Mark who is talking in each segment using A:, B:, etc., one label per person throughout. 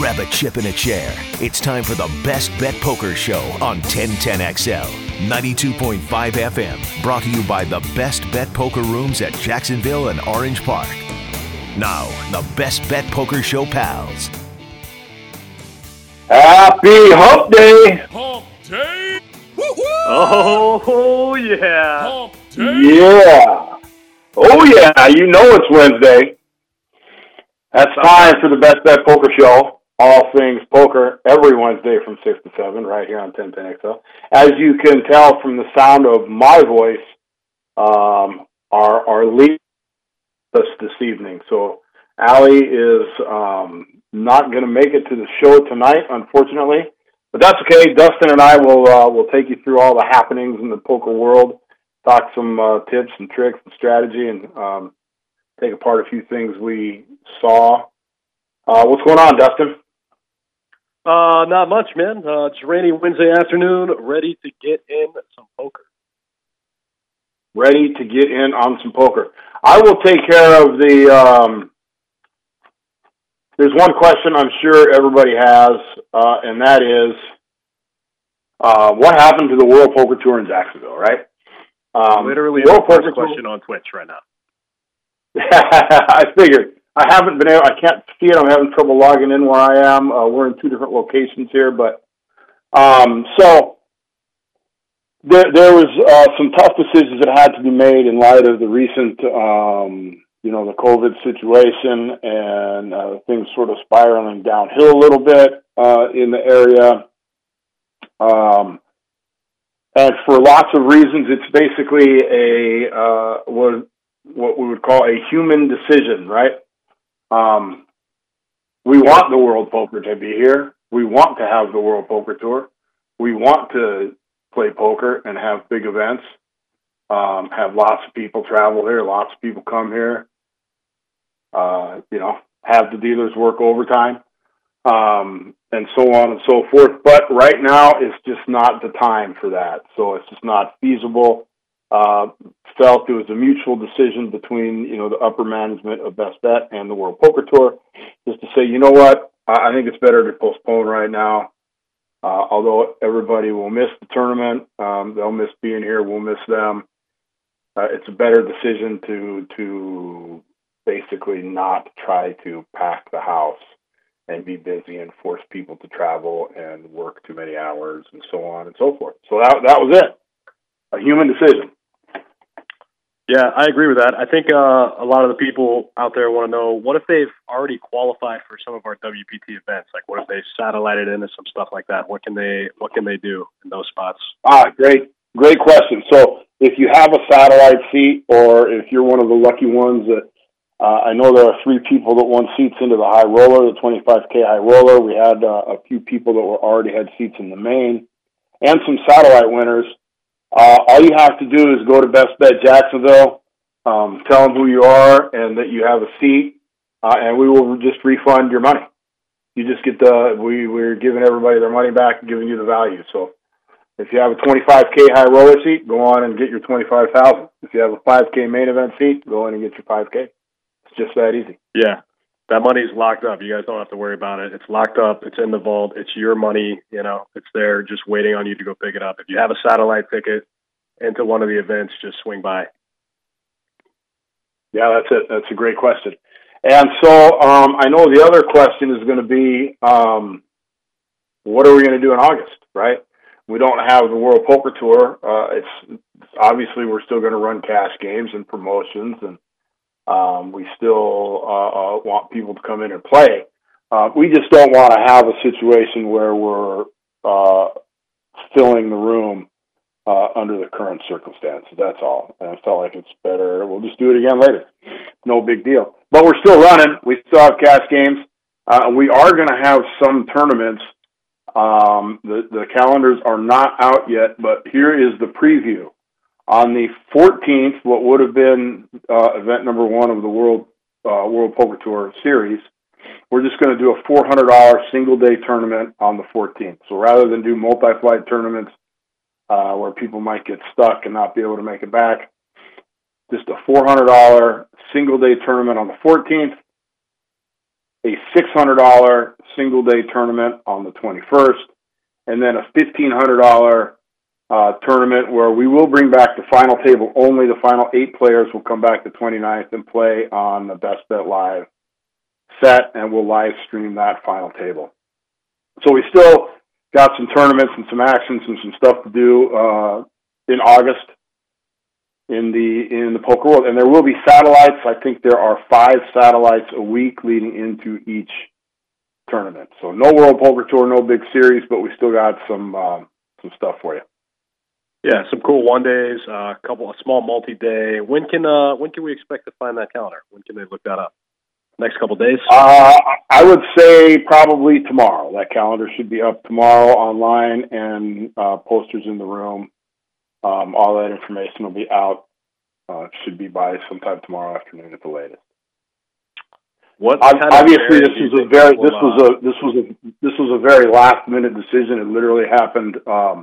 A: grab a chip and a chair. It's time for the Best Bet Poker Show on 1010XL, 92.5 FM. Brought to you by the Best Bet Poker Rooms at Jacksonville and Orange Park. Now, the Best Bet Poker Show pals.
B: Happy Hump Day!
C: Hump Day!
D: Woo-hoo!
B: Oh, yeah.
C: Hump Day!
B: Yeah. Oh, yeah. You know it's Wednesday. That's time for the Best Bet Poker Show. All things poker every Wednesday from 6 to 7 right here on 1010XL. As you can tell from the sound of my voice, our lead us this evening. So Allie is not going to make it to the show tonight, unfortunately. But that's okay. Dustin and I will take you through all the happenings in the poker world, talk some tips and tricks and strategy, and take apart a few things we saw. What's going on, Dustin?
D: Not much, man. It's a rainy Wednesday afternoon, ready to get in some poker.
B: Ready to get in on some poker. I will take care of the... there's one question I'm sure everybody has, and that is, what happened to the World Poker Tour in Jacksonville, right?
D: Literally
B: World
D: the
B: Poker
D: first question on Twitch right now.
B: I figured. I can't see it. I'm having trouble logging in where I am. We're in two different locations here, but so there was some tough decisions that had to be made in light of the recent, the COVID situation and things sort of spiraling downhill a little bit in the area. And for lots of reasons, it's basically what we would call a human decision, right? We want the World Poker to be here. We want to have the World Poker Tour. We want to play poker and have big events, have lots of people travel here, lots of people come here, have the dealers work overtime, and so on and so forth. But right now, it's just not the time for that. So it's just not feasible. Felt it was a mutual decision between, the upper management of Best Bet and the World Poker Tour, just to say, you know what, I think it's better to postpone right now. Although everybody will miss the tournament, they'll miss being here, we'll miss them. It's a better decision to basically not try to pack the house and be busy and force people to travel and work too many hours and so on and so forth. So that was it. A human decision.
D: Yeah, I agree with that. I think a lot of the people out there want to know, what if they've already qualified for some of our WPT events? Like, what if they satellited into some stuff like that? What can they do in those spots?
B: Great question. So if you have a satellite seat, or if you're one of the lucky ones that, I know there are 3 people that won seats into the high roller, the 25K high roller. We had a few people that already had seats in the main, and some satellite winners. All you have to do is go to Best Bet Jacksonville, tell them who you are and that you have a seat, and we will just refund your money. You just get we're giving everybody their money back and giving you the value. So if you have a 25K high roller seat, go on and get your $25,000. If you have a 5K main event seat, go on and get your 5K. It's just that easy.
D: Yeah. That money's locked up. You guys don't have to worry about it. It's locked up. It's in the vault. It's your money. It's there just waiting on you to go pick it up. If you have a satellite ticket into one of the events, just swing by.
B: Yeah, that's it. That's a great question. And so I know the other question is going to be, what are we going to do in August, right? We don't have the World Poker Tour. It's obviously we're still going to run cash games and promotions, and we still want people to come in and play. We just don't want to have a situation where we're filling the room under the current circumstances. That's all. And I felt like it's better. We'll just do it again later. No big deal. But we're still running. We still have cash games. We are going to have some tournaments. The calendars are not out yet, but here is the preview. On the 14th, what would have been event number 1 of the World Poker Tour series, we're just going to do a $400 single-day tournament on the 14th. So rather than do multi-flight tournaments where people might get stuck and not be able to make it back, just a $400 single-day tournament on the 14th. a $600 single-day tournament on the 21st, and then a $1,500 tournament where we will bring back the final table only. The final 8 players will come back the 29th and play on the Best Bet Live set, and we'll live stream that final table. So we still got some tournaments and some actions and some stuff to do in August in the poker world, and there will be satellites. I think there are 5 satellites a week leading into each tournament. So no World Poker Tour, no big series, but we still got some stuff for you.
D: Yeah, some cool one days, a small multi-day. When can we expect to find that calendar? When can they look that up? Next couple days?
B: I would say probably tomorrow. That calendar should be up tomorrow online, and posters in the room. All that information will be out. Should be by sometime tomorrow afternoon at the latest. Obviously, this was a very last minute decision. It literally happened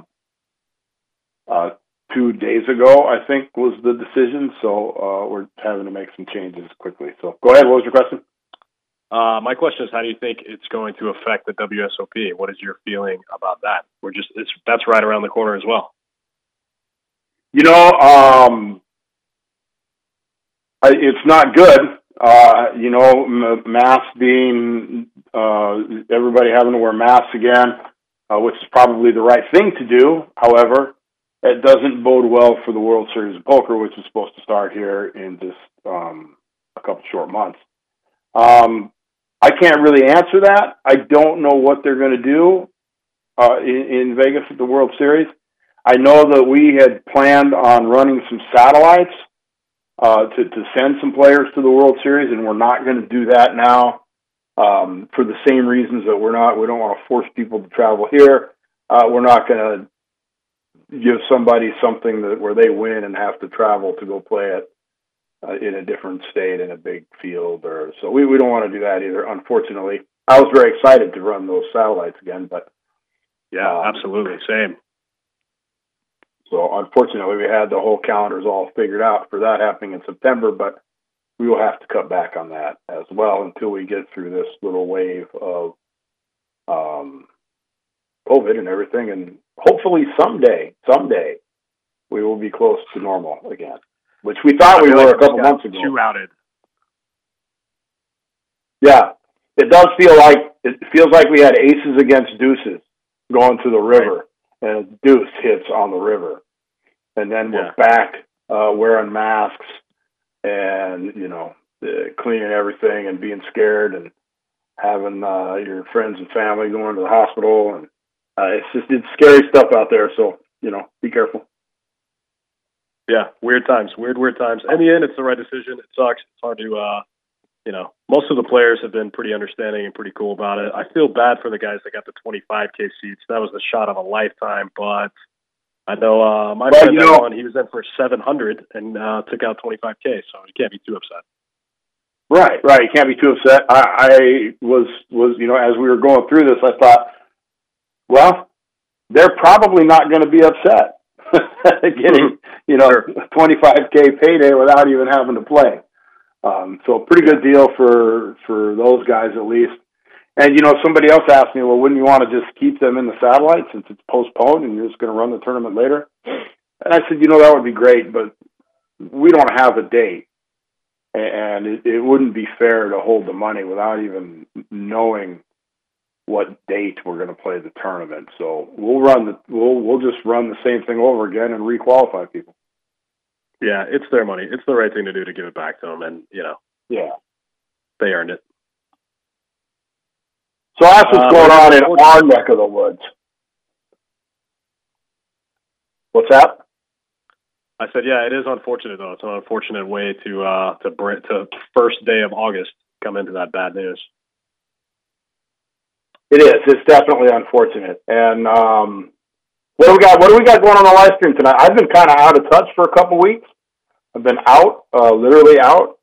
B: 2 days ago, I think, was the decision. So we're having to make some changes quickly. So go ahead. What was your question?
D: My question is, how do you think it's going to affect the WSOP? What is your feeling about that? That's right around the corner as well.
B: You know, it's not good. You know, masks being, everybody having to wear masks again, which is probably the right thing to do. However, it doesn't bode well for the World Series of Poker, which is supposed to start here in just a couple short months. I can't really answer that. I don't know what they're going to do in Vegas at the World Series. I know that we had planned on running some satellites to send some players to the World Series, and we're not going to do that now for the same reasons that we don't want to force people to travel here. We're not going to give somebody something where they win and have to travel to go play it in a different state in a big field, so we don't want to do that either. Unfortunately, I was very excited to run those satellites again, but
D: yeah, absolutely, same.
B: So unfortunately, we had the whole calendars all figured out for that happening in September, but we will have to cut back on that as well until we get through this little wave of COVID and everything, and hopefully someday we will be close to normal again, which we thought we were a couple months ago.
D: Too outed.
B: Yeah, it feels like we had aces against deuces going to the river, and a deuce hits on the river, and then we're back wearing masks and cleaning everything and being scared and having your friends and family going to the hospital, and it's scary stuff out there. So be careful.
D: Yeah, weird times. In the end, it's the right decision. It sucks. It's hard to, most of the players have been pretty understanding and pretty cool about it. I feel bad for the guys that got the 25K seats. That was the shot of a lifetime, but I know my friend that won, he was in for 700 and took out 25K, so you can't be too upset.
B: Right. You can't be too upset. I was as we were going through this, I thought, well, they're probably not going to be upset getting, a 25K payday without even having to play. So pretty good deal for those guys at least. And, somebody else asked me, well, wouldn't you want to just keep them in the satellite since it's postponed and you're just going to run the tournament later? And I said, that would be great, but we don't have a date. And it wouldn't be fair to hold the money without even knowing what date we're going to play the tournament. So we'll just run the same thing over again and requalify people.
D: Yeah, it's their money. It's the right thing to do to give it back to them, and they earned it.
B: So that's what's going on in our neck of the woods. What's that?
D: I said, yeah, it is unfortunate though. It's an unfortunate way to first day of August come into that bad news.
B: It is. It's definitely unfortunate. And what do we got? What do we got going on the live stream tonight? I've been kind of out of touch for a couple weeks. I've been out, literally out.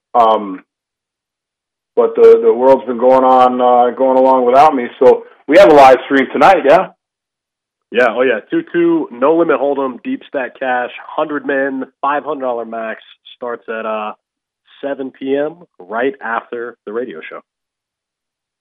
B: But the world's been going along without me. So we have a live stream tonight, yeah?
D: Yeah, 2-2, no limit hold'em, deep stack cash, 100 men, $500 max, starts at 7 p.m. right after the radio show.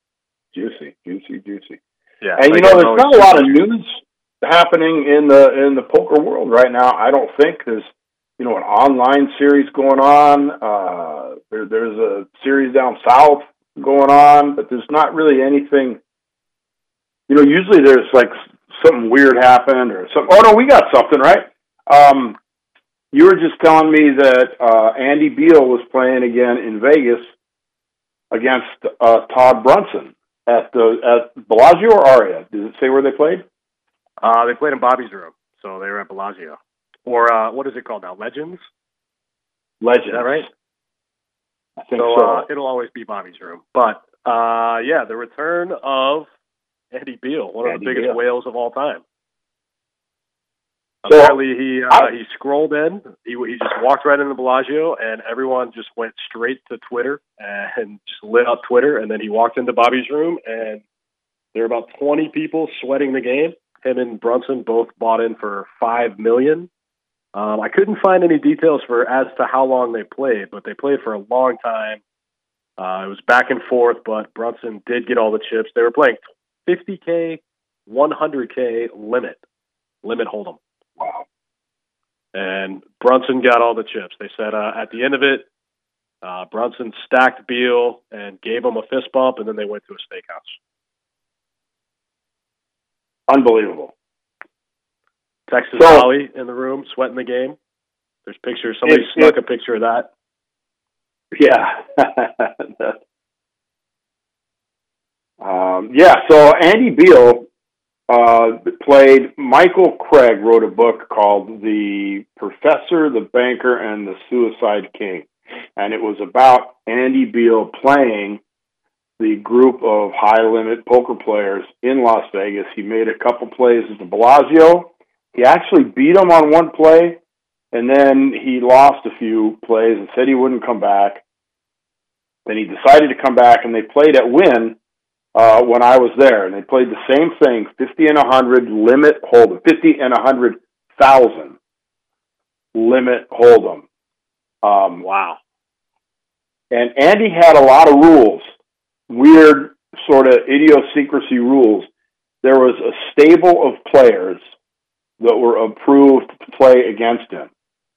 B: juicy.
D: Yeah,
B: And there's not a lot of news happening in the poker world right now. I don't think there's an online series going on. There's a series down south going on, but there's not really anything. Usually there's like something weird happened or something. Oh no, we got something, right? You were just telling me that Andy Beal was playing again in Vegas against Todd Brunson at Bellagio or Aria. Does it say where they played?
D: They played in Bobby's room, so they were at Bellagio. Or what is it called now? Legends?
B: Legends.
D: Is that right?
B: I think so.
D: It'll always be Bobby's room. But, the return of Andy Beal, one of the biggest whales of all time.
B: So,
D: apparently, he scrolled in. He just walked right into Bellagio, and everyone just went straight to Twitter and just lit up Twitter. And then he walked into Bobby's room, and there were about 20 people sweating the game. Him and Brunson both bought in for $5 million. I couldn't find any details as to how long they played, but they played for a long time. It was back and forth, but Brunson did get all the chips. They were playing $50K, $100K limit hold'em.
B: Wow.
D: And Brunson got all the chips. They said at the end of it, Brunson stacked Beal and gave him a fist bump, and then they went to a steakhouse.
B: Unbelievable.
D: Texas Holly in the room, sweating the game. There's pictures. Somebody snuck a picture of that.
B: Yeah. So Andy Beal played. Michael Craig wrote a book called The Professor, the Banker, and the Suicide King. And it was about Andy Beal playing the group of high-limit poker players in Las Vegas. He made a couple plays at the Bellagio. He actually beat them on one play, and then he lost a few plays and said he wouldn't come back. Then he decided to come back, and they played at Wynn when I was there, and they played the same thing, 50 and 100 limit hold'em, 50 and 100,000 limit hold'em.
D: Wow.
B: And Andy had a lot of rules, weird sort of idiosyncrasy rules. There was a stable of players that were approved to play against him.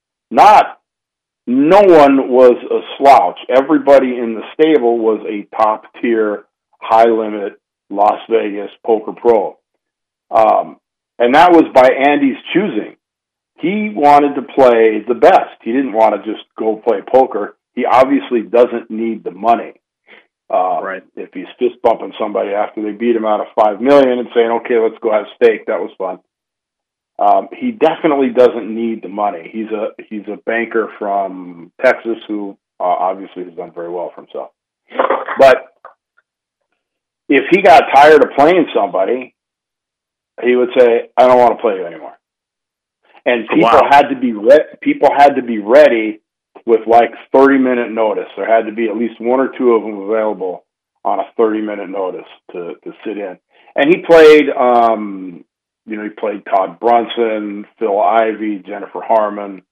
B: No one was a slouch. Everybody in the stable was a top-tier, high-limit Las Vegas poker pro. And that was by Andy's choosing. He wanted to play the best. He didn't want to just go play poker. He obviously doesn't need the money.
D: Right.
B: If he's fist bumping somebody after they beat him out of $5 million and saying, okay, let's go have steak, that was fun. He definitely doesn't need the money. He's a banker from Texas who obviously has done very well for himself. But if he got tired of playing somebody, he would say, I don't want to play you anymore. And people had to be ready with like 30-minute notice. There had to be at least one or two of them available on a 30-minute notice to sit in. And he played, he played Todd Brunson, Phil Ivey, Jennifer Harmon.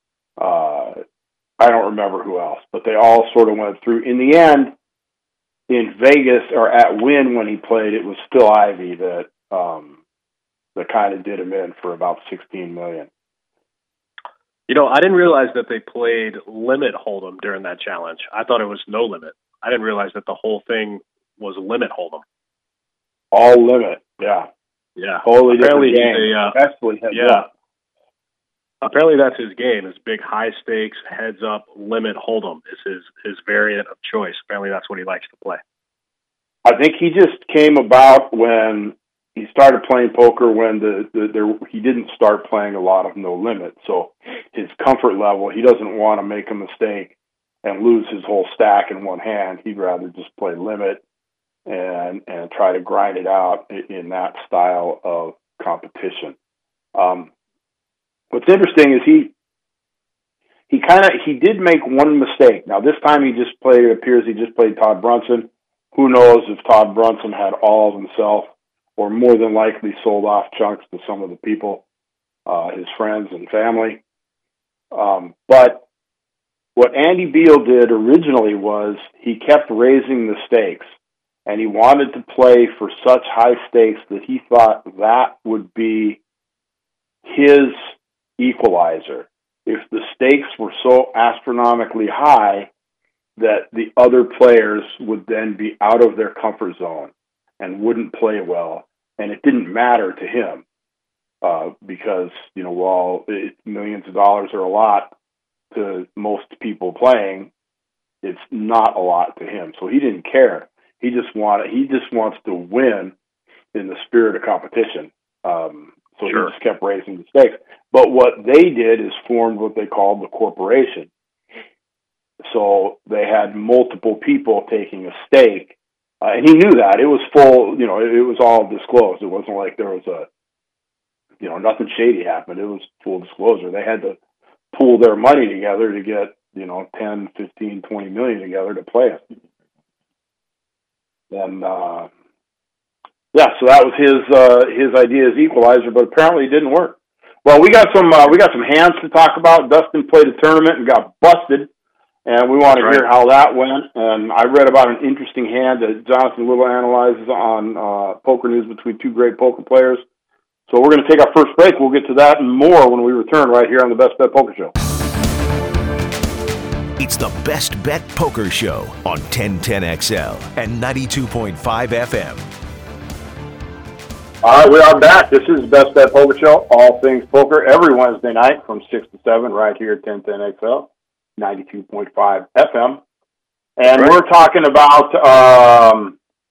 B: I don't remember who else, but they all sort of went through. In the end, in Vegas or at Wynn when he played, it was Phil Ivey that kind of did him in for about $16 million.
D: I didn't realize that they played limit hold'em during that challenge. I thought it was no limit. I didn't realize that the whole thing was limit hold'em.
B: All limit, yeah.
D: Yeah.
B: Totally different game.
D: Apparently that's his game. His big high stakes, heads up, limit hold'em is his variant of choice. Apparently that's what he likes to play.
B: I think he just came about when he started playing poker when he didn't start playing a lot of no limit. So his comfort level, he doesn't want to make a mistake and lose his whole stack in one hand. He'd rather just play limit and try to grind it out in that style of competition. What's interesting is he did make one mistake. Now this time it appears he just played Todd Brunson. Who knows if Todd Brunson had all of himself or more than likely sold off chunks to some of the people, his friends and family. But what Andy Beal did originally was he kept raising the stakes. and he wanted to play for such high stakes that he thought that would be his equalizer. If the stakes were so astronomically high that the other players would then be out of their comfort zone and wouldn't play well, and it didn't matter to him because, while millions of dollars are a lot to most people playing, it's not a lot to him. So he didn't care. He just wants to win in the spirit of competition. So He just kept raising the stakes. But what they did is formed what they called the corporation. So they had multiple people taking a stake, and he knew that. It was full, it was all disclosed. It wasn't like there was nothing shady happened. It was full disclosure. They had to pool their money together to get, 10, 15, 20 million together to play it. And, so that was his idea as equalizer, but apparently it didn't work. Well, we got some hands to talk about. Dustin played a tournament and got busted, and we want to hear how that went. And I read about an interesting hand that Jonathan Little analyzes on Poker News between two great poker players. So we're going to take our first break. We'll get to that and more when we return right here on the Best Bet Poker Show.
A: It's the Best Bet Poker Show on 1010XL and 92.5 FM.
B: All right, we are back. This is the Best Bet Poker Show, all things poker, every Wednesday night from 6 to 7 right here at 1010XL, 92.5 FM. And we're talking about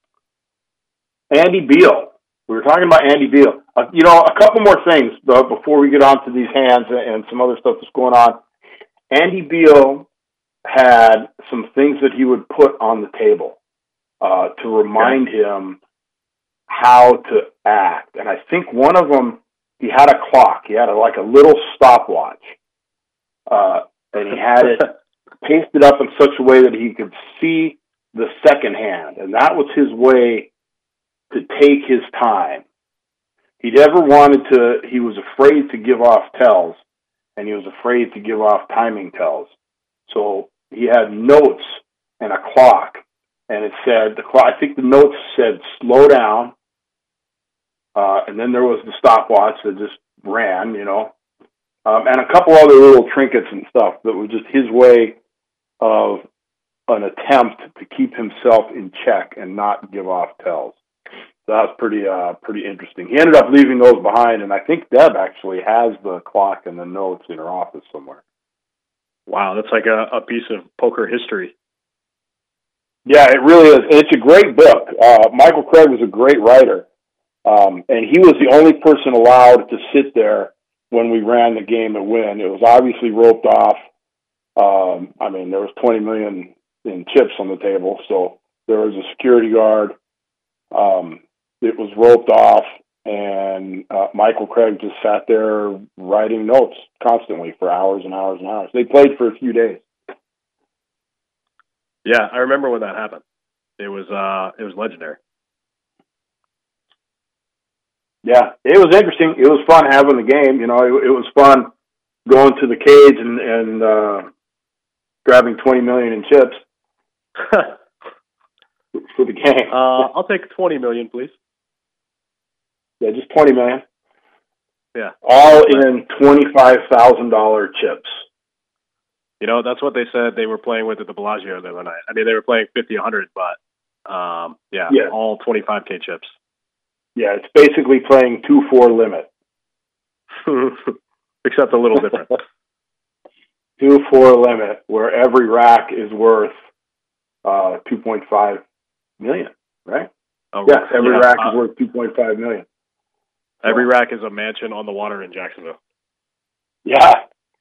B: Andy Beal. We were talking about Andy Beal. A couple more things before we get on to these hands and some other stuff that's going on. Andy Beal had some things that he would put on the table to remind him how to act. And I think one of them, he had a clock. He had a little stopwatch. And he had it pasted up in such a way that he could see the second hand. And that was his way to take his time. He was afraid to give off tells, and he was afraid to give off timing tells. So he had notes and a clock, and it said, I think the notes said slow down, and then there was the stopwatch that just ran, and a couple other little trinkets and stuff that was just his way of an attempt to keep himself in check and not give off tells. So that was pretty interesting. He ended up leaving those behind, and I think Deb actually has the clock and the notes in her office somewhere.
D: Wow, that's like a piece of poker history.
B: Yeah, it really is. It's a great book. Michael Craig was a great writer, and he was the only person allowed to sit there when we ran the game at Wynn. It was obviously roped off. There was 20 million in chips on the table, so there was a security guard. It was roped off, and Michael Craig just sat there writing notes constantly for hours and hours and hours. They played for a few days.
D: Yeah, I remember when that happened. It was legendary.
B: Yeah, it was interesting. It was fun having the game. It was fun going to the cage and grabbing 20 million in chips for the game.
D: I'll take 20 million, please.
B: Yeah, just 20 million.
D: Yeah.
B: All in $25,000 chips.
D: That's what they said they were playing with at the Bellagio the other night. They were playing 50, 100, but all 25K chips.
B: Yeah, it's basically playing 2-4 limit.
D: Except a little different.
B: 2-4 limit, where every rack is worth $2.5 million, right?
D: Oh,
B: yes, every rack is worth $2.5 million.
D: Every rack is a mansion on the water in Jacksonville.
B: Yeah.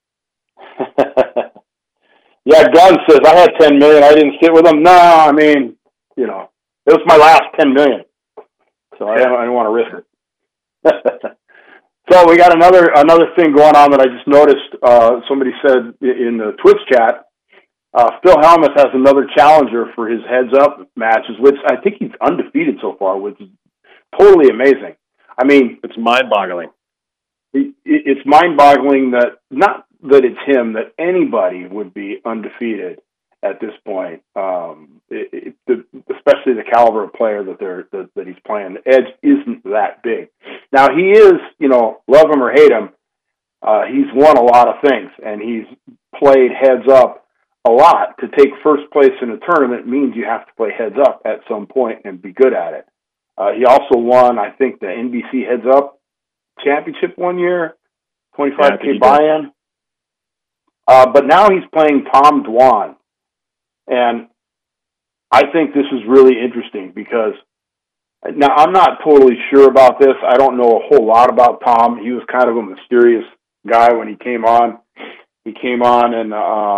B: Yeah, Gunn says, I had 10 million. I didn't sit with them. No, it was my last 10 million. So I didn't want to risk it. So we got another thing going on that I just noticed. Somebody said in the Twitch chat, Phil Hellmuth has another challenger for his heads-up matches, which I think he's undefeated so far, which is totally amazing.
D: It's mind-boggling.
B: It's mind-boggling that, not that it's him, that anybody would be undefeated at this point. Especially the caliber of player that he's playing. The edge isn't that big. Now he is, love him or hate him, he's won a lot of things, and he's played heads up a lot. To take first place in a tournament means you have to play heads up at some point and be good at it. He also won, I think, the NBC Heads Up Championship one year, $25K buy-in. But now he's playing Tom Dwan. And I think this is really interesting because now I'm not totally sure about this. I don't know a whole lot about Tom. He was kind of a mysterious guy when he came on. He came on and,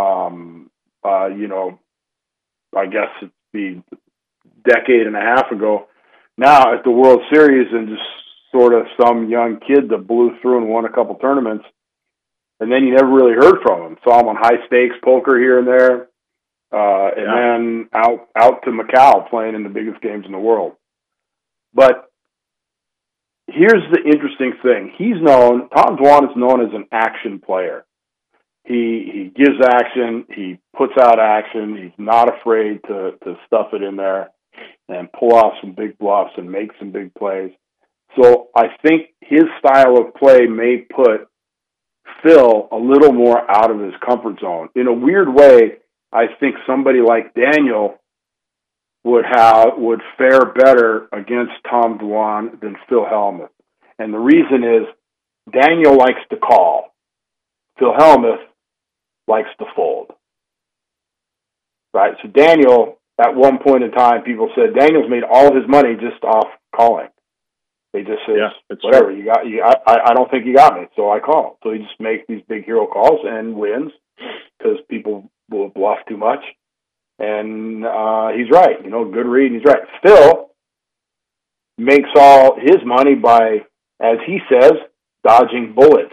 B: I guess it's the decade and a half ago now at the World Series, and just sort of some young kid that blew through and won a couple tournaments. And then you never really heard from him. Saw him on high stakes poker here and there. Then out to Macau playing in the biggest games in the world. But here's the interesting thing. Tom Dwan is known as an action player. He gives action, he puts out action, he's not afraid to stuff it in there and pull off some big bluffs and make some big plays. So I think his style of play may put Phil a little more out of his comfort zone. In a weird way, I think somebody like Daniel would fare better against Tom Dwan than Phil Hellmuth. And the reason is Daniel likes to call. Phil Hellmuth likes to fold. Right? So Daniel, at one point in time, people said Daniel's made all his money just off calling. They just said, whatever, true. I don't think you got me, so I call. So he just makes these big hero calls and wins because people will bluff too much. And he's right. Good read, and he's right. Phil makes all his money by, as he says, dodging bullets.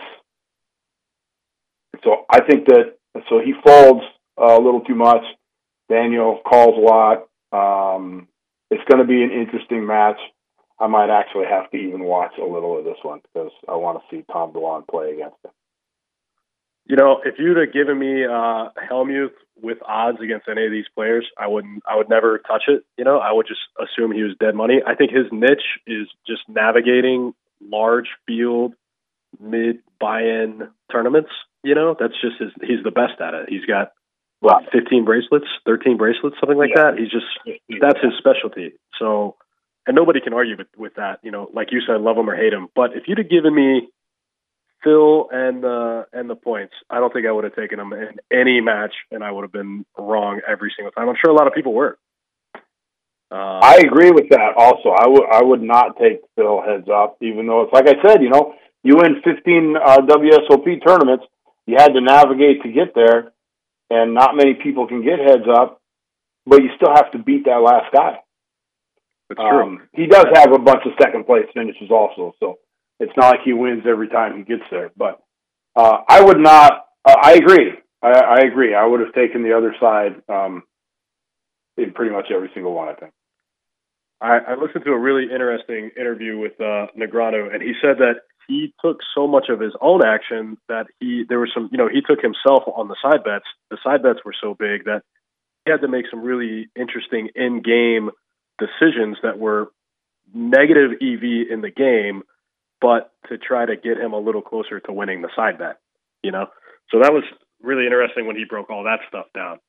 B: So I think so he folds a little too much. Daniel calls a lot. It's going to be an interesting match. I might actually have to even watch a little of this one because I want to see Tom Dwan play against him.
D: If you'd have given me Hellmuth with odds against any of these players, I would never touch it. I would just assume he was dead money. I think his niche is just navigating large field, mid buy-in tournaments. That's just he's the best at it. He's got 15 bracelets, 13 bracelets, something like that. That's his specialty. So, and nobody can argue with that. Like you said, love him or hate him. But if you'd have given me Phil and the points, I don't think I would have taken him in any match, and I would have been wrong every single time. I'm sure a lot of people were.
B: I agree with that. Also, I would not take Phil heads up, even though it's like I said. You win 15 WSOP tournaments. You had to navigate to get there, and not many people can get heads up. But you still have to beat that last guy.
D: That's true.
B: He does have a bunch of second place finishes also, so it's not like he wins every time he gets there. But I would not. I agree. I agree. I would have taken the other side in pretty much every single one, I think.
D: I listened to a really interesting interview with Negreanu, and he said that he took so much of his own action that he took himself on the side bets. The side bets were so big that he had to make some really interesting in-game decisions that were negative EV in the game, but to try to get him a little closer to winning the side bet, So that was really interesting when he broke all that stuff down.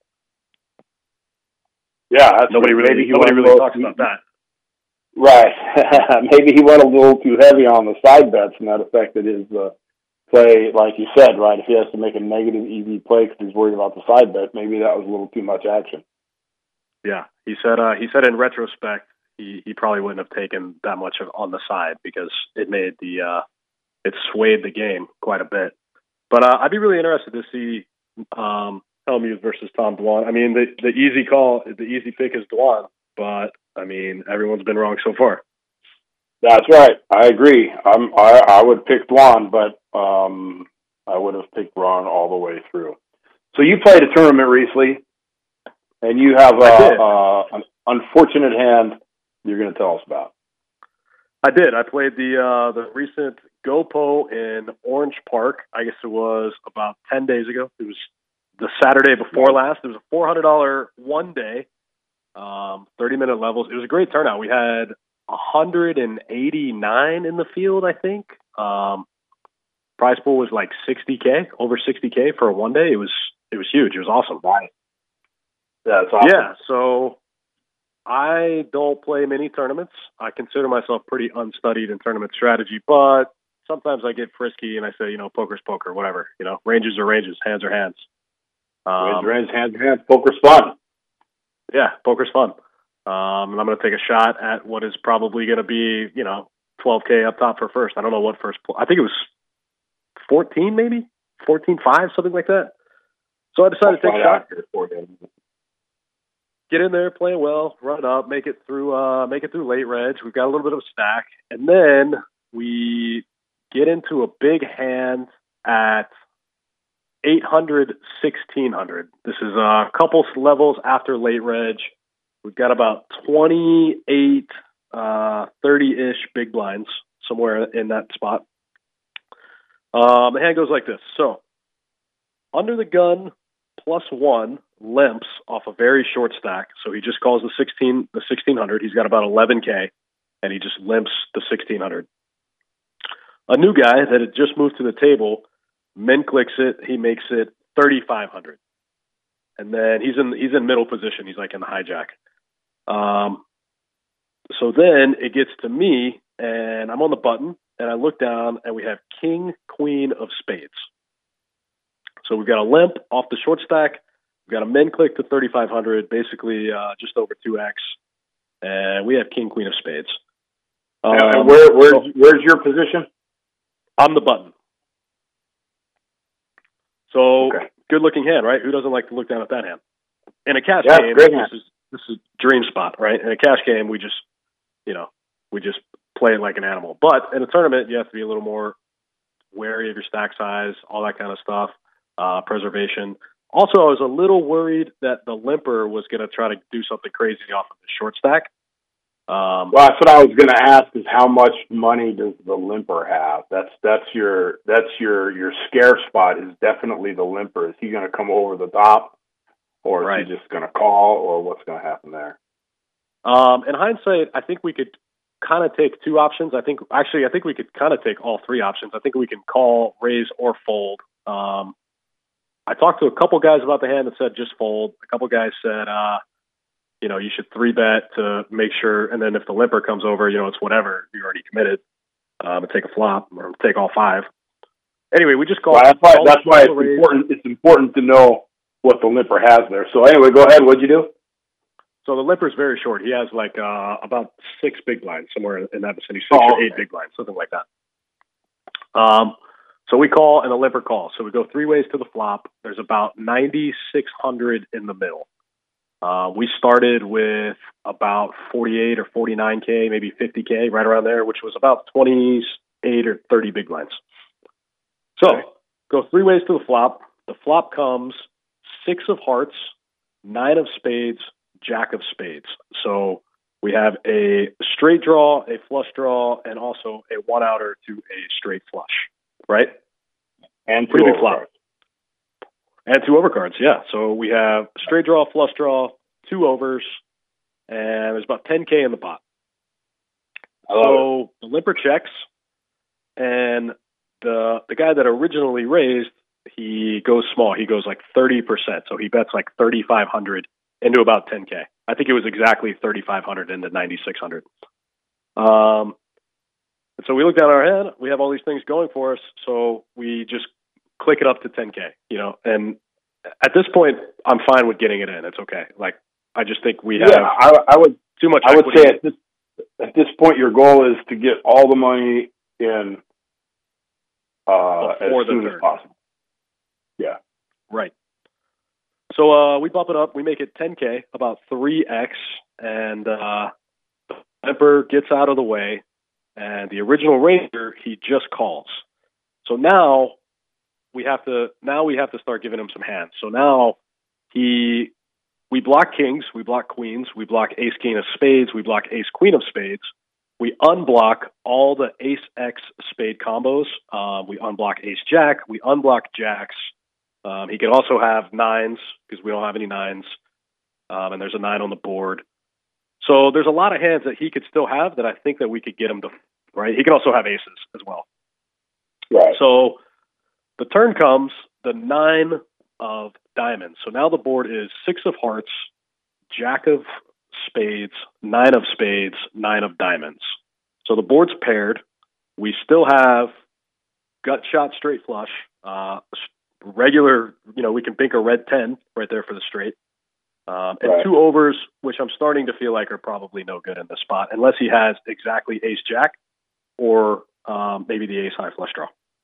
B: Yeah,
D: nobody really talks about that.
B: Right. Maybe he went a little too heavy on the side bets, and that affected his play, like you said, right? If he has to make a negative EV play because he's worried about the side bet, maybe that was a little too much action.
D: Yeah, he said in retrospect, he probably wouldn't have taken that much on the side because it made it swayed the game quite a bit. But I'd be really interested to see Hellmuth versus Tom Dwan. I mean, the easy pick is Dwan, but I mean, everyone's been wrong so far.
B: That's right. I agree. I would pick Dwan, but I would have picked Ron all the way through. So you played a tournament recently, and you have an unfortunate hand you're going to tell us about.
D: I did. I played the recent GoPo in Orange Park. I guess it was about 10 days ago. It was the Saturday before last. It was a $400 one day, 30-minute levels. It was a great turnout. We had 189 in the field, I think. Prize pool was like $60K, over $60K for a one day. It was huge. It was awesome.
B: Right. That's awesome.
D: Yeah, so I don't play many tournaments. I consider myself pretty unstudied in tournament strategy, but sometimes I get frisky and I say, poker's poker, whatever. Ranges are ranges, hands are hands.
B: Hands are hands. Poker's fun.
D: Yeah, poker's fun. And I'm going to take a shot at what is probably going to be, $12K up top for first. I don't know what first. I think it was 14, maybe 14.5, something like that. So I decided to take a shot. Get in there, play well, run up, make it through late reg. We've got a little bit of a stack, and then we get into a big hand at 800, 1600. This is a couple levels after late reg. We've got about 28, 30-ish big blinds somewhere in that spot. The hand goes like this. So under the gun +1 limps off a very short stack. So he just calls the 1600. He's got about 11K, and he just limps the 1600. A new guy that had just moved to the table min clicks it. He makes it 3,500, and then he's in middle position. He's like in the hijack. So then it gets to me, and I'm on the button, and I look down, and we have king, queen of spades. So we've got a limp off the short stack. We've got a min click to 3,500, basically just over 2x, and we have king, queen of spades.
B: And where's your position?
D: I'm the button. So Good looking hand, right? Who doesn't like to look down at that hand? In a cash game, this is dream spot, right? In a cash game, we just play it like an animal. But in a tournament, you have to be a little more wary of your stack size, all that kind of stuff, preservation. Also, I was a little worried that the limper was going to try to do something crazy off of the short stack.
B: Well, that's what I was going to ask: is how much money does the limper have? That's your scare spot. Is definitely the limper. Is he going to come over the top, or is he just going to call, or what's going to happen there?
D: In hindsight, I think we could kind of take two options. I think we could kind of take all three options. I think we can call, raise, or fold. I talked to a couple guys about the hand that said just fold. A couple guys said, you should 3-bet to make sure, and then if the limper comes over, it's whatever, you're already committed, and take a flop or take all 5. Anyway, we just call.
B: Well, that's why it's important. It's important to know what the limper has there. So anyway, go ahead. What'd you do?
D: So the limper's very short. He has like about 6 big blinds, somewhere in that vicinity, 6 or 8 big blinds, something like that. So we call and the limper calls. So we go 3 ways to the flop. There's about 9,600 in the middle. We started with about 48 or 49K, maybe 50K, right around there, which was about 28 or 30 big blinds. So go 3 ways to the flop. The flop comes 6 of hearts, 9 of spades, jack of spades. So we have a straight draw, a flush draw, and also a 1-outer to a straight flush, right?
B: And
D: pretty big flop. And 2 overcards, yeah. So we have straight draw, flush draw, 2 overs, and there's about 10K in the pot. So the limper checks, and the guy that originally raised, he goes small. He goes like 30%. So he bets like 3,500 into about 10K. I think it was exactly 3,500 into 9,600. And so we looked at our hand. We have all these things going for us. So we just click it up to 10K, and at this point, I'm fine with getting it in. It's okay. Like, I just think we have
B: I would
D: too much.
B: I would say at this point, your goal is to get all the money in as soon as possible. Yeah.
D: Right. So we bump it up. We make it 10K, about 3x, and the limper gets out of the way, and the original raiser, he just calls. So now we have to start giving him some hands. So now we block kings, we block queens, we block ace king of spades, we block ace queen of spades. We unblock all the ace x spade combos. We unblock ace jack. We unblock jacks. He could also have nines because we don't have any nines, and there's a 9 on the board. So there's a lot of hands that he could still have that I think that we could get him to, right? He can also have aces as well.
B: Right.
D: So the turn comes, the 9 of diamonds. So now the board is 6 of hearts, Jack of spades, 9 of spades, 9 of diamonds. So the board's paired. We still have gut shot straight flush, regular, we can think a red 10 right there for the straight. And
B: Right.
D: 2 overs, which I'm starting to feel like are probably no good in this spot, unless he has exactly ace jack or maybe the ace high flush draw.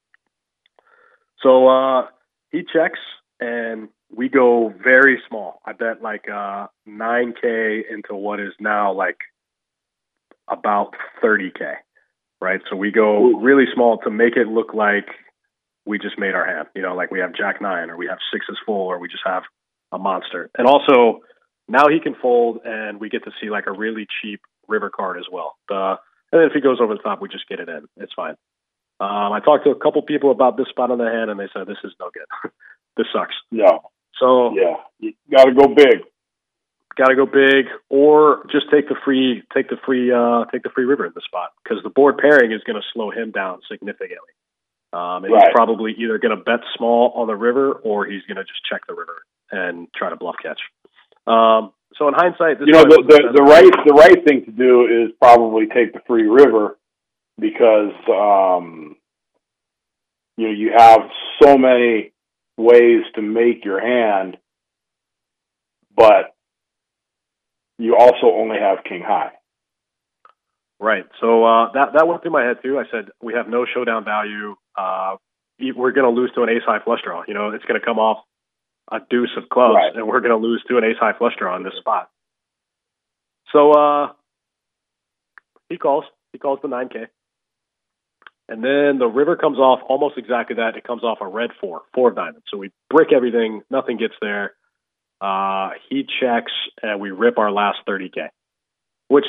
D: So he checks, and we go very small. I bet like $9K into what is now like about $30K, right? So we go really small to make it look like we just made our hand, like we have Jack 9 or we have 6s full or we just have a monster. And also now he can fold and we get to see like a really cheap river card as well. And then if he goes over the top, we just get it in. It's fine. I talked to a couple people about this spot on the hand and they said, this is no good. This sucks.
B: No.
D: So
B: Yeah. You got to go big.
D: Got to go big, or just take the free river in the spot because the board pairing is going to slow him down significantly. And
B: Right.
D: He's probably either going to bet small on the river or he's going to just check the river and try to bluff catch. So in hindsight, this
B: the right thing to do is probably take the free river because you have so many ways to make your hand, but you also only have king high.
D: Right. So that went through my head too. I said we have no showdown value. We're going to lose to an ace high flush draw. It's going to come off a deuce of clubs,
B: right.
D: and we're going to lose to an ace high flush draw in this spot. So he calls the 9K, and then the river comes off almost exactly that. It comes off a red 4 of diamonds. So we brick everything. Nothing gets there. He checks, and we rip our last 30K, which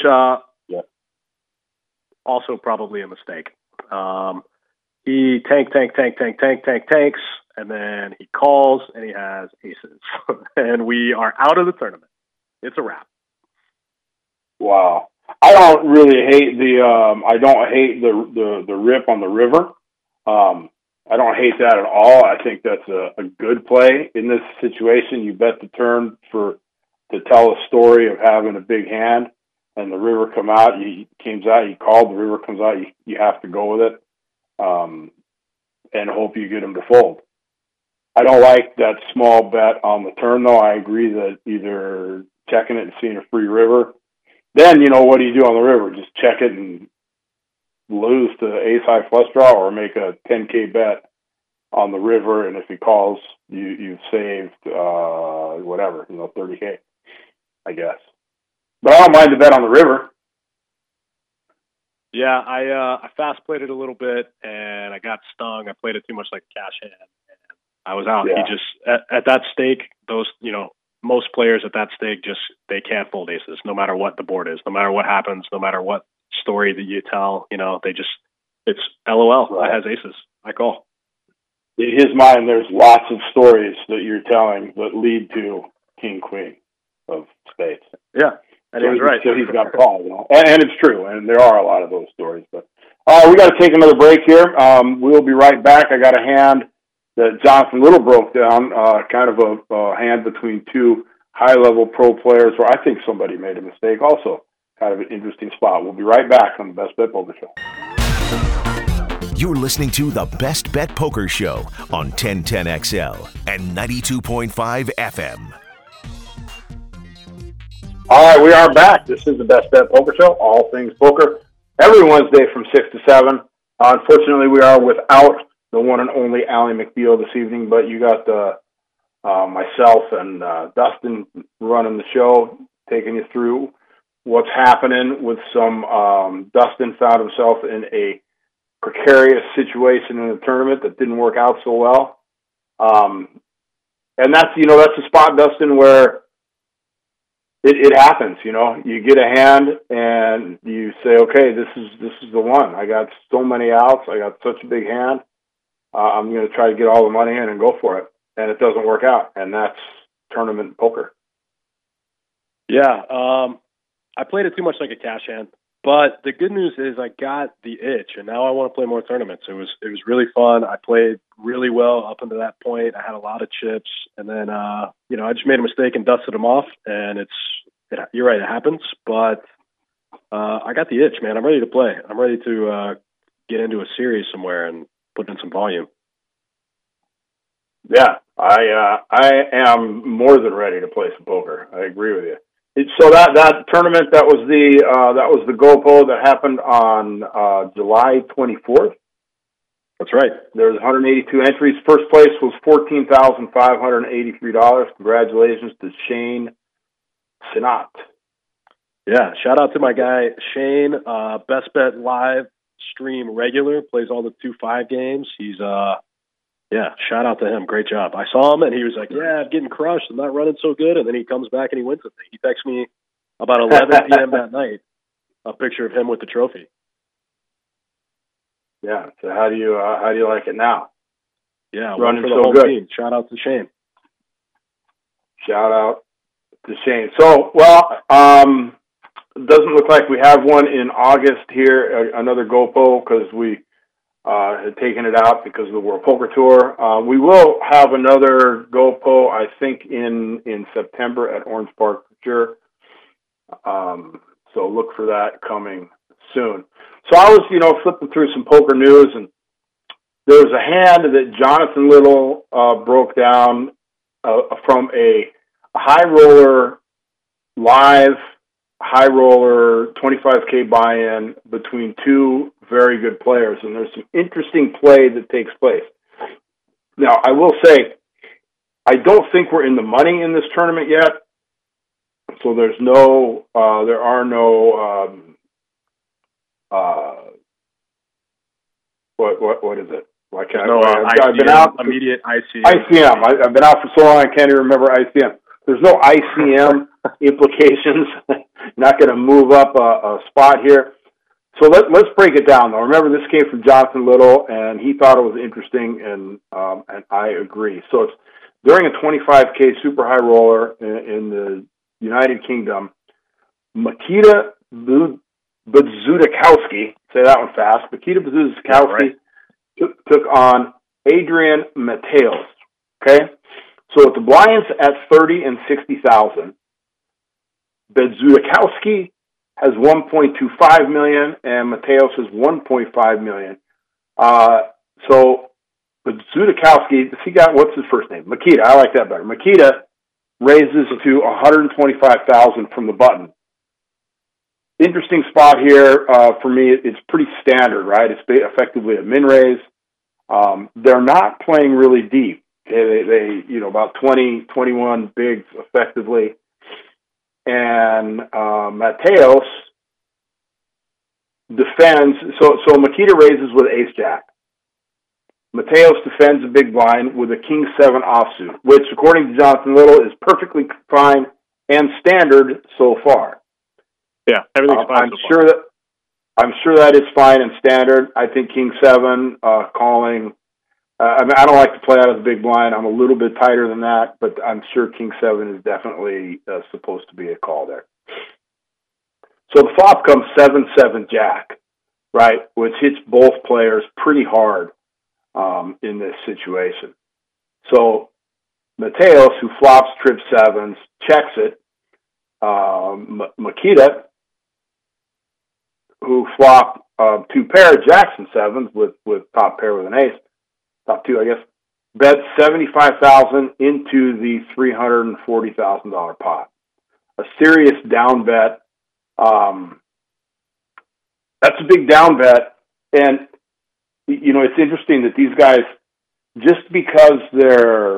D: also probably a mistake. He tanks, and then he calls, and he has aces. And we are out of the tournament. It's a wrap.
B: Wow. I don't really hate the rip on the river. I don't hate that at all. I think that's a good play in this situation. You bet the turn to tell a story of having a big hand, and the river comes out. You called, the river comes out. You have to go with it, and hope you get him to fold. I don't like that small bet on the turn, though. I agree that either checking it and seeing a free river. Then, what do you do on the river? Just check it and lose to ace high flush draw, or make a 10K bet on the river, and if he calls, you've saved whatever, 30K, I guess. But I don't mind the bet on the river.
D: Yeah, I fast played it a little bit, and I got stung. I played it too much like a cash hand, and I was out.
B: Yeah.
D: He just at that stake, those most players at that stake they can't fold aces, no matter what the board is, no matter what happens, no matter what story that you tell. It's LOL.
B: Right.
D: I has aces. I call.
B: In his mind, there's lots of stories that you're telling that lead to king queen of spades.
D: Yeah, and he was right.
B: So he's got a call, and it's true, and there are a lot of those stories. But we got to take another break here. We'll be right back. I got a hand that Jonathan Little broke down, kind of a hand between two high-level pro players where I think somebody made a mistake also. Kind of an interesting spot. We'll be right back on the Best Bet Poker Show.
A: You're listening to the Best Bet Poker Show on 1010XL and 92.5 FM.
B: All right, we are back. This is the Best Bet Poker Show, all things poker, every Wednesday from 6 to 7. Unfortunately, we are without the one and only Allie McBeal this evening, but you got myself and Dustin running the show, taking you through what's happening with some Dustin found himself in a precarious situation in the tournament that didn't work out so well. And that's a spot, Dustin, where it happens. You get a hand and you say, okay, this is the one. I got so many outs. I got such a big hand. I'm going to try to get all the money in and go for it. and it doesn't work out, and that's tournament poker.
D: Yeah, I played it too much like a cash hand. But the good news is I got the itch, and now I want to play more tournaments. It was really fun. I played really well up until that point. I had a lot of chips, and then I just made a mistake and dusted them off. And you're right, it happens. But I got the itch, man. I'm ready to play. I'm ready to get into a series somewhere and put in some volume.
B: Yeah, I am more than ready to play some poker. I agree with you. So that tournament, that was the GoPo that happened on July 24th.
D: That's right.
B: There was 182 entries. First place was $14,583. Congratulations to Shane Sinat.
D: Yeah, shout out to my guy Shane. Best Bet live stream regular, plays all the 2-5 games. He's shout out to him. Great job. I saw him and he was like, "Yeah, I'm getting crushed. I'm not running so good." And then he comes back and he wins the thing. He texts me about 11 p.m. that night a picture of him with the trophy.
B: Yeah. So how do you like it now?
D: Yeah,
B: running
D: for the
B: so
D: whole
B: good.
D: team. Shout out to Shane.
B: Shout out to Shane. So, it doesn't look like we have one in August here, another GoPo, because we had taken it out because of the World Poker Tour. We will have another GoPo, I think, in September at Orange Park for sure. So look for that coming soon. So I was, flipping through some poker news, and there was a hand that Jonathan Little broke down from a high roller live high roller 25K buy-in between two very good players, and there's some interesting play that takes place. Now, I will say, I don't think we're in the money in this tournament yet, so there are no what is it? Why can't I've been out
D: immediate ICM.
B: ICM. I've been out for so long I can't even remember ICM. There's no ICM implications. Not going to move up a spot here. So let's break it down, though. Remember, this came from Jonathan Little, and he thought it was interesting, and I agree. So it's during a 25K super high roller in the United Kingdom. Mikita Bezudakowski, say that one fast. Mikita Bezudakowski took on Adrian Mateos. Okay, so with the blinds at 30 and 60,000. Bezudakowski has 1.25 million, and Mateos has 1.5 million. So Bezudakowski, what's his first name? Makita. I like that better. Makita raises to 125,000 from the button. Interesting spot here for me. It's pretty standard, right? It's effectively a min raise. They're not playing really deep. They about 20, 21 bigs effectively. And Mateos defends. So Makita raises with ace jack. Mateos defends a big blind with a king 7 offsuit, which, according to Jonathan Little, is perfectly fine and standard so far.
D: Yeah, everything's fine.
B: I'm sure that is fine and standard. I think king 7 calling. I don't like to play out of the big blind. I'm a little bit tighter than that, but I'm sure king 7 is definitely supposed to be a call there. So the flop comes 7-7 jack, right, which hits both players pretty hard in this situation. So Mateos, who flops trip 7s, checks it. Makita, who flopped 2 pair Jackson 7s with top pair with an ace, top 2, I guess, bet $75,000 into the $340,000 pot. A serious down bet. That's a big down bet. And, it's interesting that these guys, just because they're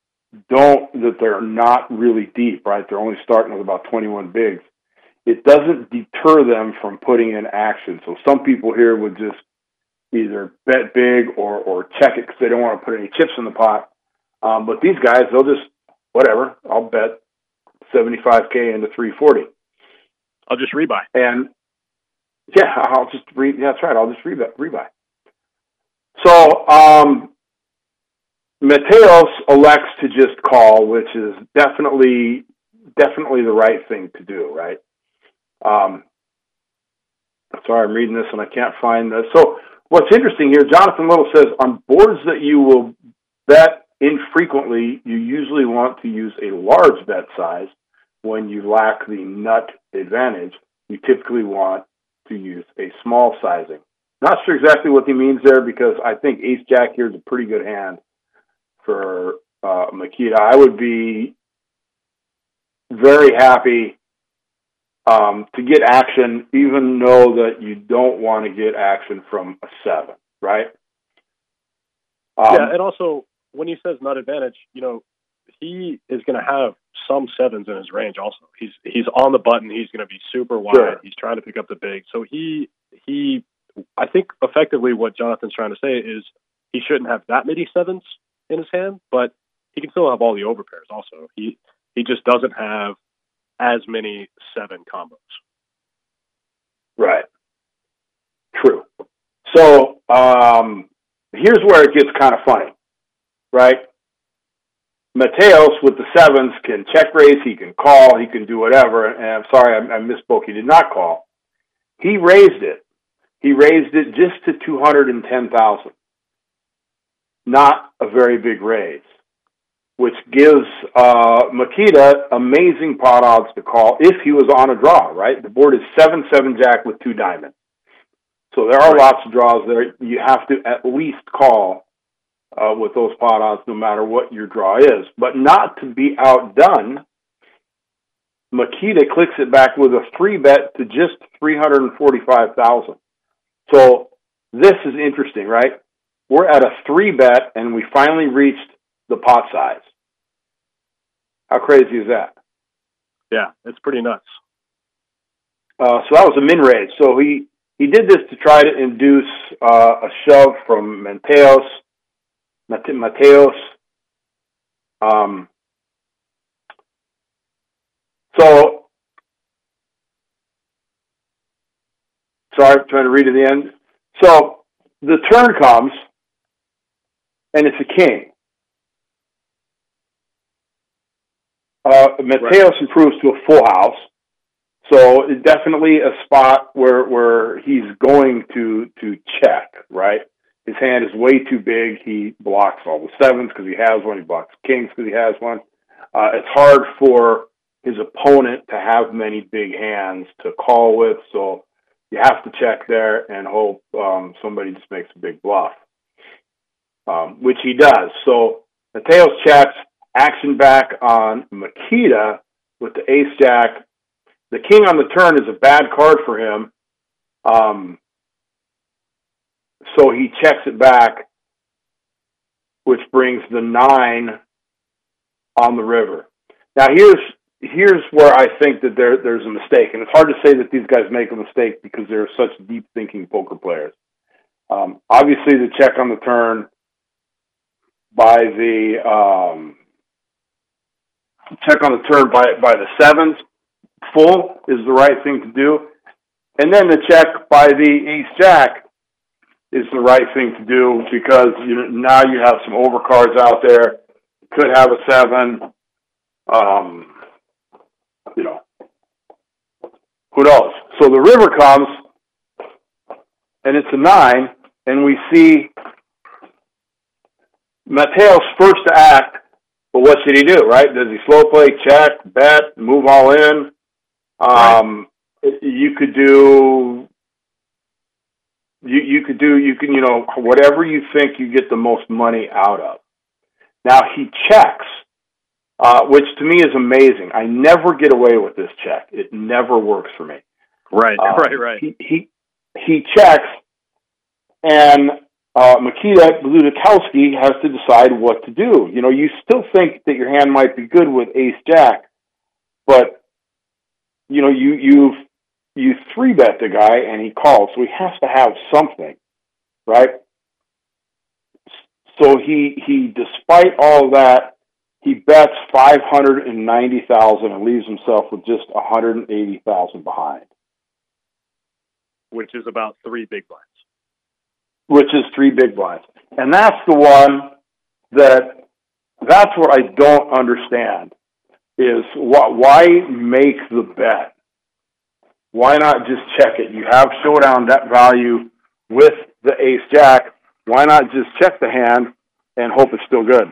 B: not really deep, right? They're only starting with about 21 bigs. It doesn't deter them from putting in action. So some people here would just either bet big or check it because they don't want to put any chips in the pot. But these guys, they'll just, whatever, I'll bet $75K into $340.
D: I'll just rebuy.
B: And, yeah, that's right, I'll just rebuy. So, Mateos elects to just call, which is definitely the right thing to do, right? Sorry, I'm reading this and I can't find this. So what's interesting here, Jonathan Little says, on boards that you will bet infrequently, you usually want to use a large bet size. When you lack the nut advantage, you typically want to use a small sizing. Not sure exactly what he means there, because I think ace-jack here is a pretty good hand for Makita. I would be very happy to get action, even though that you don't want to get action from a 7, right?
D: Yeah, and also, when he says nut advantage, he is going to have some 7s in his range also. He's on the button. He's going to be super wide. Sure. He's trying to pick up the big. So I think effectively what Jonathan's trying to say is he shouldn't have that many 7s in his hand, but he can still have all the overpairs also. He just doesn't have as many 7 combos.
B: Right. True. So here's where it gets kind of funny, right? Mateos with the 7s can check raise, he can call, he can do whatever. And I'm sorry, I misspoke. He did not call. He raised it. He raised it just to 210,000. Not a very big raise, which gives Makita amazing pot odds to call if he was on a draw, right? The board is 7-7 jack with 2 diamonds. So there are lots of draws there. You have to at least call with those pot odds no matter what your draw is. But not to be outdone, Makita clicks it back with a 3-bet to just 345,000. So this is interesting, right? We're at a 3-bet and we finally reached the pot size. How crazy is that?
D: Yeah, it's pretty nuts.
B: So that was a min raise. So he did this to try to induce a shove from Mateos. So, sorry, I'm trying to read to the end. So the turn comes, and it's a king. Mateos improves to a full house. So it's definitely a spot where he's going to check, right? His hand is way too big. He blocks all the 7s because he has one. He blocks kings because he has one. It's hard for his opponent to have many big hands to call with, so you have to check there and hope somebody just makes a big bluff, which he does. So Mateos checks, action back on Makita with the ace-jack. The king on the turn is a bad card for him. So he checks it back, which brings the 9 on the river. Now here's where I think that there's a mistake, and it's hard to say that these guys make a mistake because they're such deep-thinking poker players. Obviously, the check on the turn by the by the 7s full is the right thing to do, and then the check by the ace-jack is the right thing to do because now you have some overcards out there. You could have a 7. Who knows? So the river comes, and it's a 9, and we see Mateos first to act. But what should he do? Right? Does he slow play, check, bet, move all in? Right. You can whatever you think you get the most money out of. Now he checks, which to me is amazing. I never get away with this check. It never works for me.
D: Right.
B: He checks, and Makita Ludikowski has to decide what to do. You still think that your hand might be good with ace-jack, but you 3-bet the guy and he calls, so he has to have something, right? So he despite all that, he bets 590,000 and leaves himself with just 180,000 behind,
D: which is about 3 big blinds.
B: And that's the one that's what I don't understand is why make the bet? Why not just check it? You have showdown value with the ace-jack. Why not just check the hand and hope it's still good?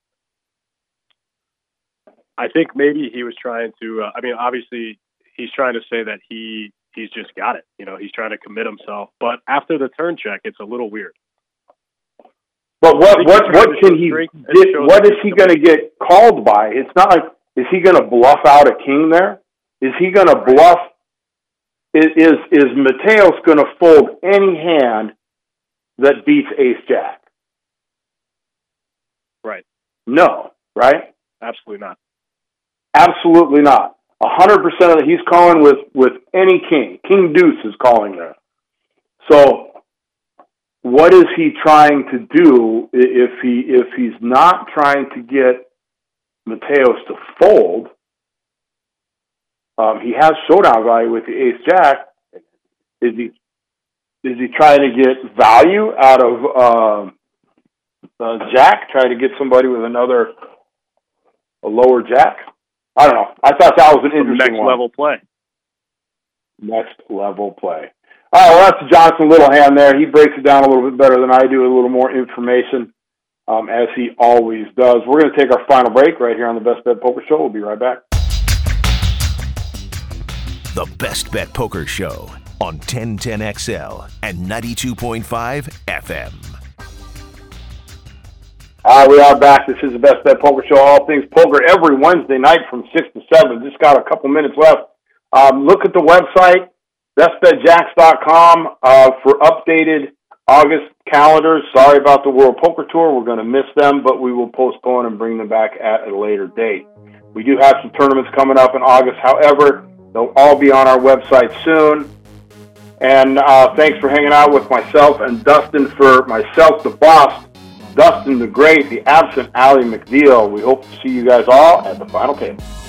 D: I think maybe he was trying to, obviously he's trying to say that he's just got it. He's trying to commit himself. But after the turn check, it's a little weird.
B: But what can he get? What is he going to get called by? It's not like, is he going to bluff out a king there? Is he going to bluff? Is Mateos going to fold any hand that beats ace-jack?
D: Right.
B: No, right?
D: Absolutely not.
B: Absolutely not. 100% of it, he's calling with any king. King deuce is calling there. So what is he trying to do if he's not trying to get Mateos to fold? He has showdown value with the ace-jack. Is he trying to get value out of jack? Trying to get somebody with a lower jack? I don't know. I thought that was an interesting
D: next level play.
B: Next level play. All right, well, that's Jonathan Littlehand there. He breaks it down a little bit better than I do, a little more information, as he always does. We're going to take our final break right here on the Best Bet Poker Show. We'll be right back.
A: The Best Bet Poker Show on 1010XL and 92.5 FM.
B: We are back. This is the Best Bet Poker Show. All things poker every Wednesday night from 6 to 7. Just got a couple minutes left. Look at the website, bestbetjacks.com, for updated August calendars. Sorry about the World Poker Tour. We're going to miss them, but we will postpone and bring them back at a later date. We do have some tournaments coming up in August. However, they'll all be on our website soon. And thanks for hanging out with myself and Dustin. For myself, the boss, Dustin the Great, the absent Ally McNeil. We hope to see you guys all at the final table.